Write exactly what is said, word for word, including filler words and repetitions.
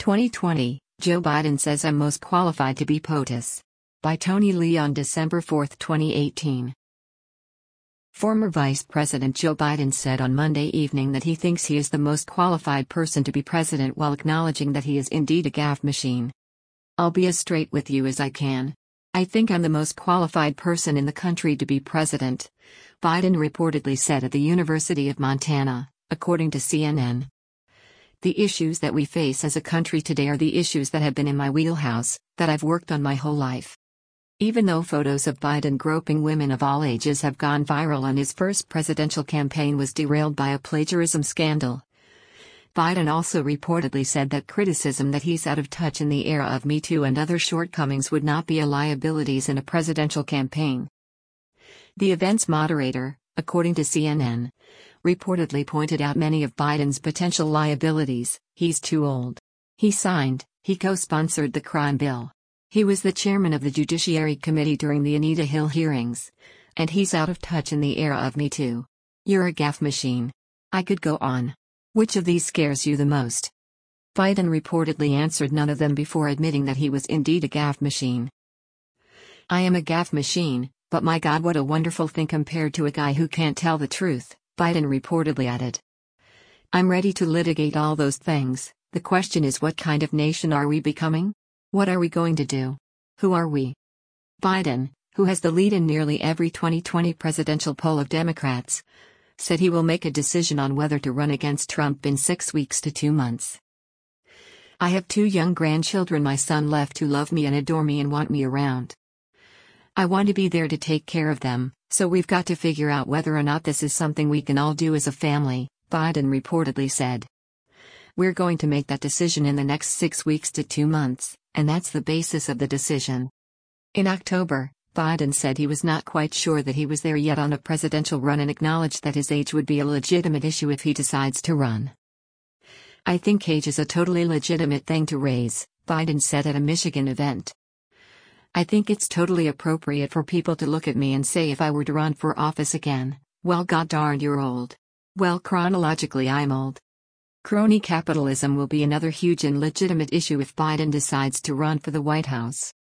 twenty twenty, Joe Biden says I'm most qualified to be POTUS. By Tony Lee on December fourth, twenty eighteen. Former Vice President Joe Biden said on Monday evening that he thinks he is the most qualified person to be president while acknowledging that he is indeed a gaffe machine. I'll be as straight with you as I can. I think I'm the most qualified person in the country to be president, Biden reportedly said at the University of Montana, according to C N N. The issues that we face as a country today are the issues that have been in my wheelhouse, that I've worked on my whole life. Even though photos of Biden groping women of all ages have gone viral and his first presidential campaign was derailed by a plagiarism scandal, Biden also reportedly said that criticism that he's out of touch in the era of Me Too and other shortcomings would not be a liabilities in a presidential campaign. The event's moderator, according to C N N, reportedly pointed out many of Biden's potential liabilities. He's too old. He signed, he co-sponsored the crime bill. He was the chairman of the Judiciary Committee during the Anita Hill hearings. And he's out of touch in the era of Me Too. You're a gaffe machine. I could go on. Which of these scares you the most? Biden reportedly answered none of them before admitting that he was indeed a gaffe machine. I am a gaffe machine, but my God, what a wonderful thing compared to a guy who can't tell the truth, Biden reportedly added. I'm ready to litigate all those things. The question is, what kind of nation are we becoming? What are we going to do? Who are we? Biden, who has the lead in nearly every twenty twenty presidential poll of Democrats, said he will make a decision on whether to run against Trump in six weeks to two months. I have two young grandchildren my son left who love me and adore me and want me around. I want to be there to take care of them, so we've got to figure out whether or not this is something we can all do as a family, Biden reportedly said. We're going to make that decision in the next six weeks to two months, and that's the basis of the decision. In October, Biden said he was not quite sure that he was there yet on a presidential run and acknowledged that his age would be a legitimate issue if he decides to run. I think age is a totally legitimate thing to raise, Biden said at a Michigan event. I think it's totally appropriate for people to look at me and say if I were to run for office again, well, god darn, you're old. Well, chronologically I'm old. Crony capitalism will be another huge and legitimate issue if Biden decides to run for the White House.